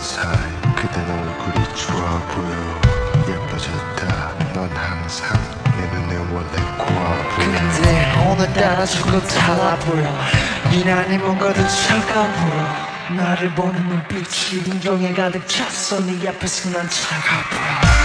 사이 그댄 얼굴이 좋아 보여 예뻐졌다 넌 항상 내 눈에 원래 고와 보여 근데 오늘따라 조금 달라 보여 유난히 뭔가 더 차가워 보여 나를 보는 눈빛이 인종에 가득 찼어 네 앞에서 난 차가워 보여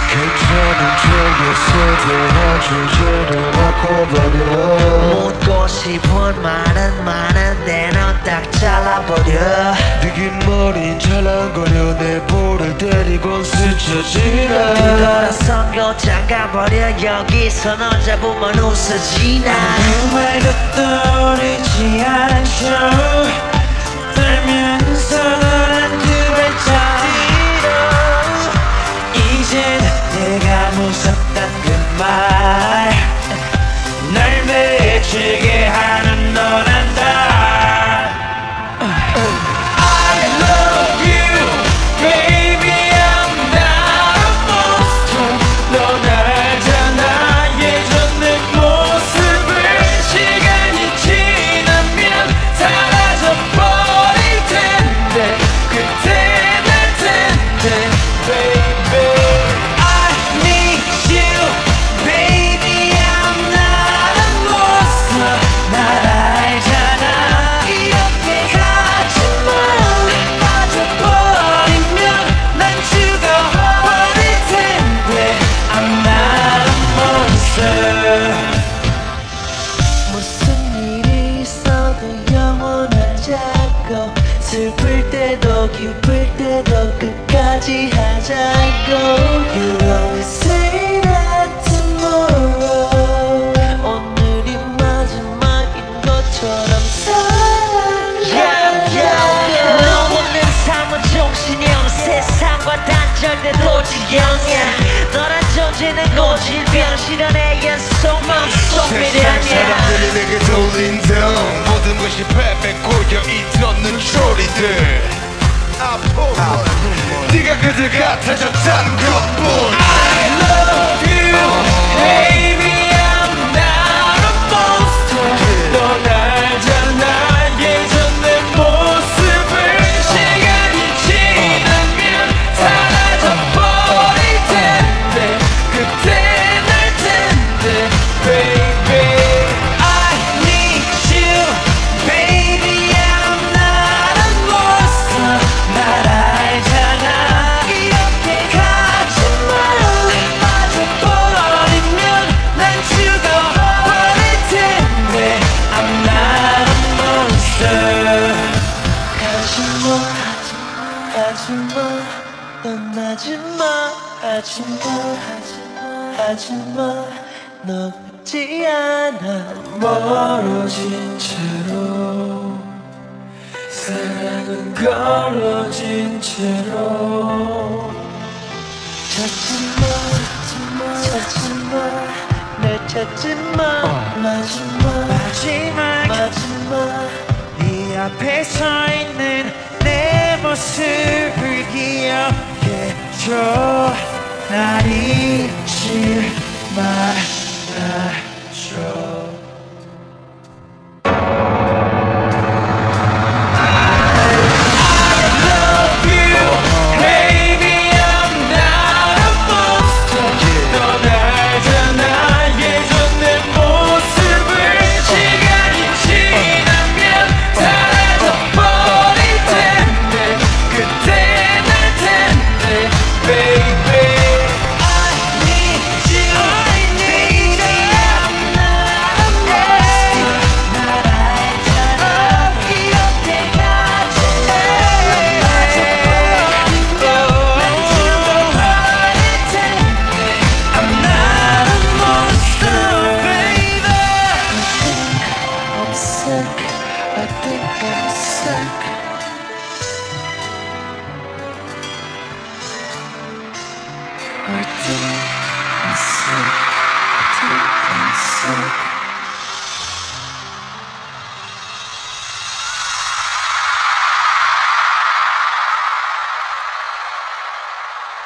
괜찮은 척에서 대화 주제를 바꿔버려 묻고 싶은 말은 많은데 넌 딱 잘라버려 네 긴 머린 잘랑거려 내 볼을 때리곤 스쳐지나 뒤돌아서 교장 가버려 여기서 너 잡으면 웃어지나 아무 말도 떠오르지 않죠 떨면서 너란 두 발짝 뒤로 이젠 내가 무섭단 그 말 날 매치게 하는 너란다 I love you baby I'm not a monster 넌 알잖아 예전 내 모습을 시간이 지나면 사라져버릴 텐데 그때 날 텐데 baby I need you baby I'm not a monster 날 알잖아 이렇게 가지마 빠져버리면 난 죽어버릴 텐데 I'm not a monster 무슨 일이 있어도 영원하자고 슬플 때도 기쁠 때도 끝까지 하자고 You always say that tomorrow 오늘이 마지막인 것처럼 사랑해 너 없는 삶은 정신이 없는 세상과 단절돼도 지경이야 너란 존재는 고질병 실현의 연속 맘속 세상 미련이야 사람들이 내게 돌린 등 모든 것이 패배 고여있던 눈초리들 네가 그들 같아졌다는 것뿐 I love you baby I'm not a monster 넌 알잖아 예전 내 모습을 시간이 지나면 사라져버릴 텐데 그때 날 텐데 baby I need you baby I'm not a monster 날 알잖아 이렇게 가지마 빠져버리면 난 죽어버릴 텐데 I'm not a monster 가지마 하지마 넌 하지마 하지마 너 같지 않아 멀어진 채로 사랑은 걸러진 채로 찾지마 날 찾지마 마지막 네 앞에 서 있는 내 모습을 기억해줘 날 잊지 말아줘 I think I'm sick. I think